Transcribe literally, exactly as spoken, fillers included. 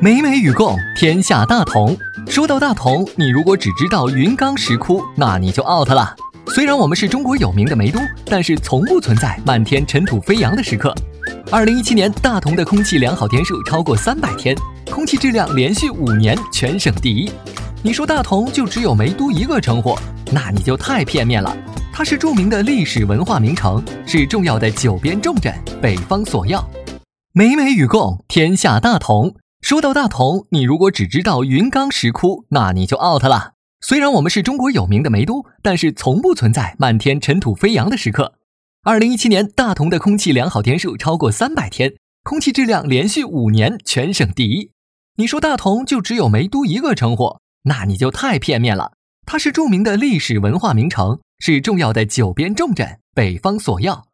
美美与共，天下大同。说到大同，你如果只知道云冈石窟，那你就 out 了。虽然我们是中国有名的煤都，但是从不存在漫天尘土飞扬的时刻。二零一七年，大同的空气良好天数超过三百天，空气质量连续五年全省第一。你说大同就只有煤都一个称呼，那你就太片面了。它是著名的历史文化名城，是重要的九边重镇，北方索要。美美与共，天下大同。说到大同，你如果只知道云冈石窟，那你就 out 了。虽然我们是中国有名的煤都，但是从不存在漫天尘土飞扬的时刻。二零一七年，大同的空气良好天数超过三百天，空气质量连续五年全省第一。你说大同就只有煤都一个称呼，那你就太片面了。它是著名的历史文化名城，是重要的九边重镇，北方索要。